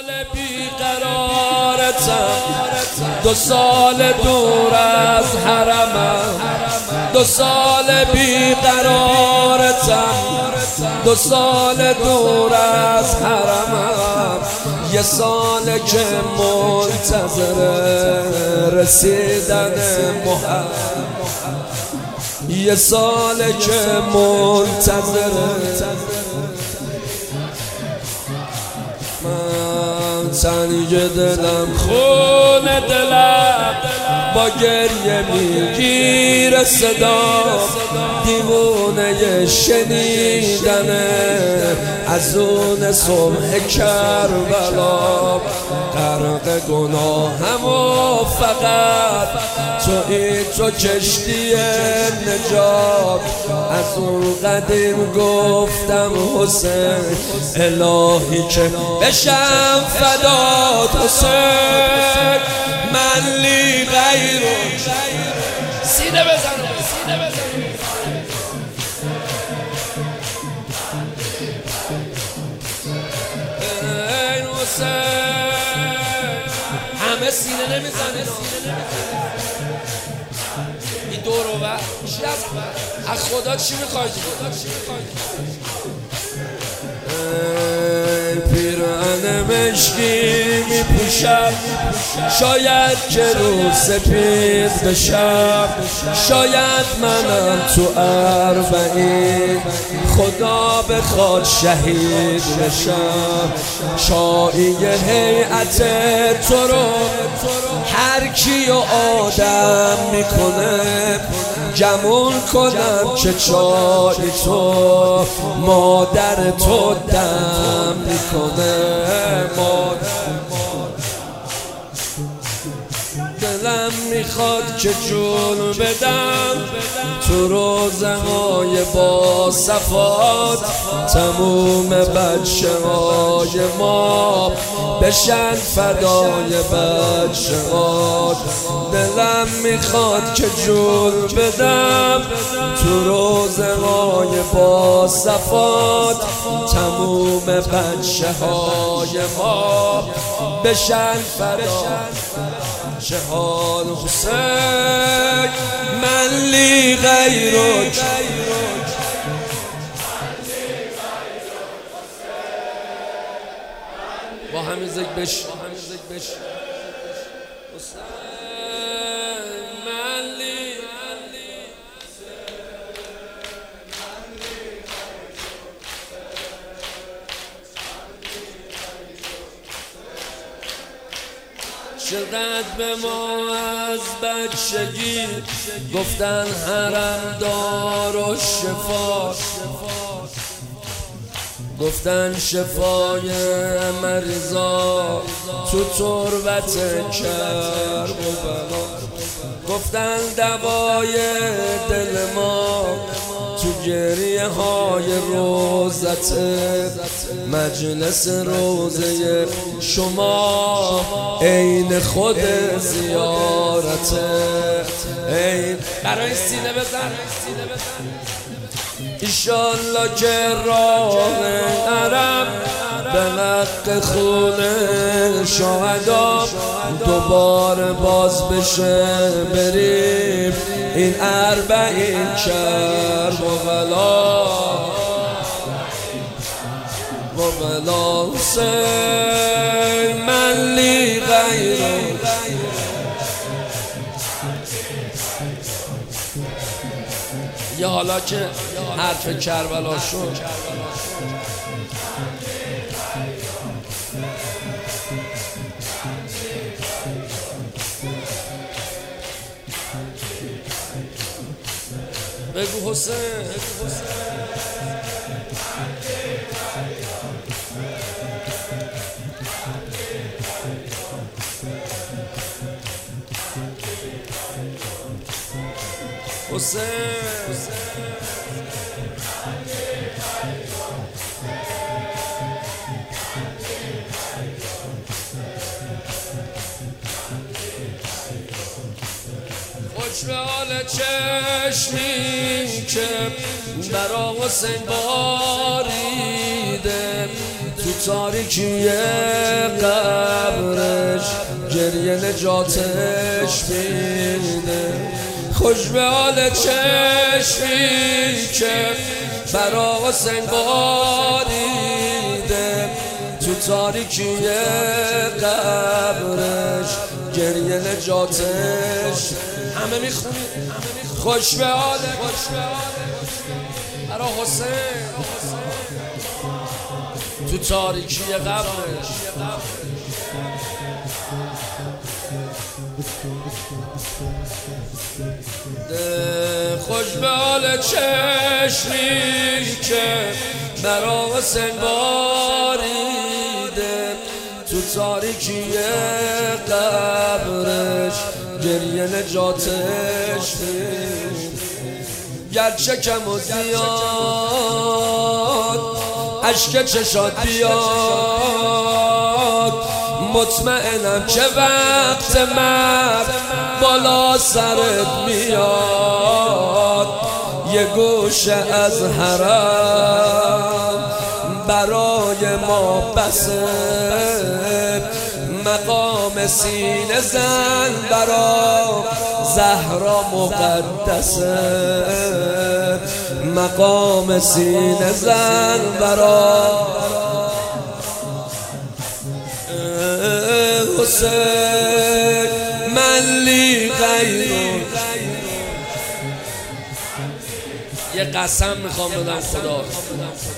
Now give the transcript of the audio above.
بیقرارتم 2 سال دور از حرمم 2 سال بیقرارتم 2 سال دور از حرمم 1 سال که منتظر رسیدن محرم 1 سال که منتظر من تنگ دلم خون دلم با گریه میگیره صدا دیوونه شنیدن از اون صبح کربلا غرق گناهم و فقط تو کشتی نجات از اون قدیم گفتم حسین الهی که بشم فدات حسین من لی غیرو سینه بزن این حسین همه سینه نمیزنه این دور و بر از خدا چی میخوای پیرهن مشکی میپوشم شاید که رو سپید بشم شاید منم تو 40 خدا بخواد شهید بشم شایعه هیئت تو رو هر کیو آدم میکنه گمون کنم که چای تو مادر تو دم میکنه دلم میخواد که جون بدم تو روزهای با صفات تموم بچه های ما بشن فدای بچه ها دلم میخواد که جون بدم تو روزهای با صفات تموم بچه های ما بشن فدای چه حال حسین من لی غیرک با همین ذکر بش حسین من لی چقدر به ما از بچگی گفتن حرم دار و شفا گفتن شفای مریضا تو تربت کربلا گفتن دوای دل ما تو گریه های روزت مجلس روزه شما عین خود زیارته برای سینه بزن ایشالله که راه حرم به حق خون شهدا دوباره باز بشه بریم این 40 کربلا حسین من لی غیرک یا حالا که حرف کربلا شد بگو حسین خوش به حال چشمی که برا حسین باریده تو تاریکی قبرش گریه نجاتش میده. خوش به حال چشمی که برا حسین باریده، تو تاریکی قبرش گریه نجاتش. همه میخونیم خوش به حال برا حسین تو تاریکی قبرش. خوش به حال چشمی که برا حسین باریده، تو تاریکی قبرش گریه نجاتش میده. گرچه کم و زیاد اشک چشات بیاد، مطمئنم که وقت مرد بالا سرت میاد. یه گوشه از حرم برای ما بسه، مقام سینه زن برا زهرا مقدسه، مقام سینه زن برا حسین. من لی غیر یه قسم میخوام بدم خدا،